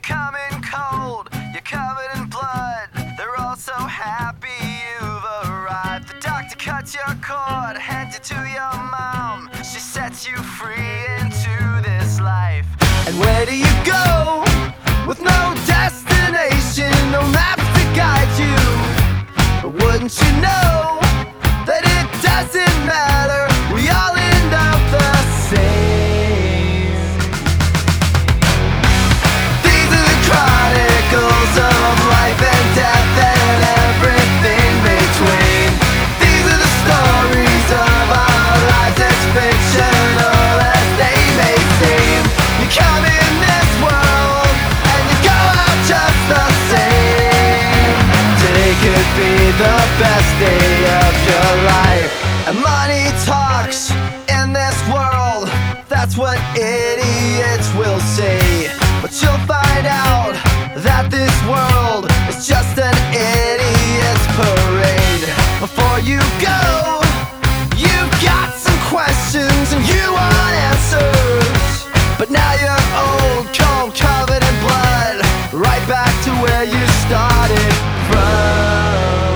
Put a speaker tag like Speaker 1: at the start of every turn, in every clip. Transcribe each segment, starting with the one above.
Speaker 1: come in cold, you're covered in blood. They're all so happy you've arrived. The doctor cuts your cord, hands it to your mom. She sets you free into this life. And where do you go? With no destination, no maps to guide you. But wouldn't you know that it doesn't matter? We all end up the same. These are the chronicles of life and death and everything between. These are the stories of our lives as fictional as they may seem. You come in this world and you go out just the same. Today could be the best day of your life. And money talks in this world, that's what idiots will say. But you'll find out that this world is just an idiot's parade. Before you go, you've got some questions and you want answers. But now you're old, cold, covered in blood, right back to where you started from.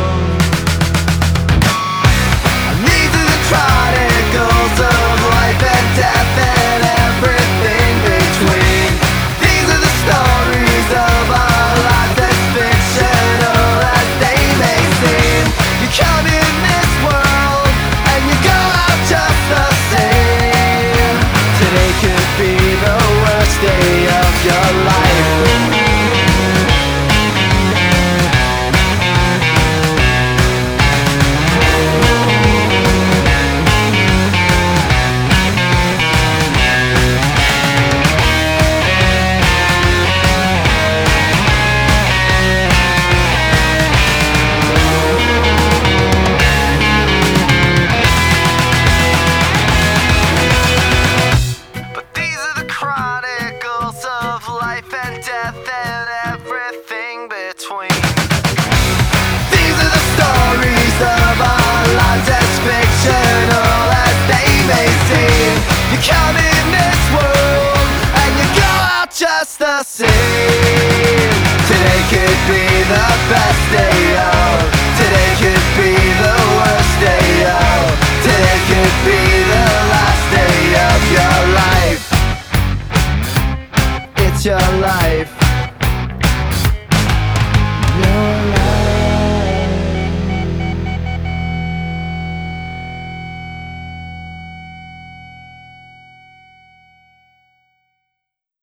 Speaker 1: These are the chronicles of life and death and everything between. These are the stories of our lives as fictional as they may seem. You come in this world and you go out just the same. Today could be the worst day of your life. Chronicles of life and death and everything between. These are the stories of our lives as fictional as they may seem. You come in this world and you go out just the same. Today could be the best day of. Today could be the worst day of. Today could be the last day of your life. It's your life.